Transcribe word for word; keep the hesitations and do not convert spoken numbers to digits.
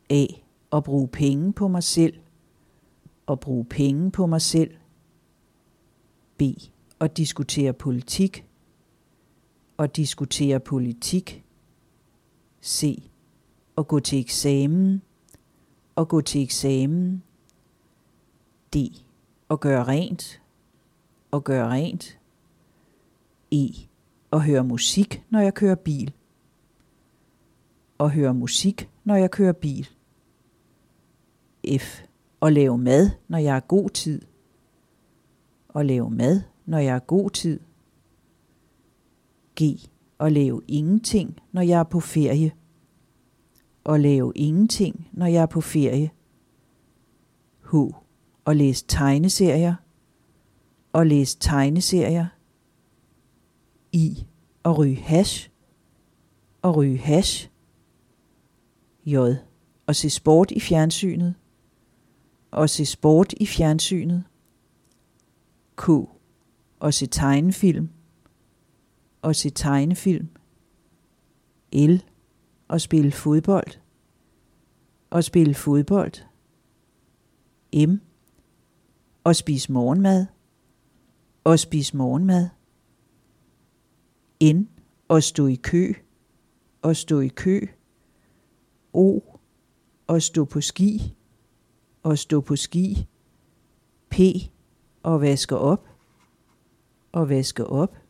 A. At bruge penge på mig selv. At bruge penge på mig selv. B. At diskutere politik. At diskutere politik. C. At gå til eksamen. At gå til eksamen. D. At gøre rent. At gøre rent. E. At høre musik, når jeg kører bil. At høre musik, når jeg kører bil. F. At lave mad, når jeg har god tid. At lave mad, når jeg har god tid. G. At lave ingenting, når jeg er på ferie. At lave ingenting, når jeg er på ferie. H. At læse tegneserier. At læse tegneserier. I. At ryge hash. At ryge hash. J. At se sport i fjernsynet. At se sport i fjernsynet. K. At se tegnefilm. At se tegnefilm. L. At spille fodbold. At spille fodbold. M. At spise morgenmad. At spise morgenmad. N. At stå i kø. At stå i kø. O. At stå på ski. At stå på ski. P. At vaske op. At vaske op.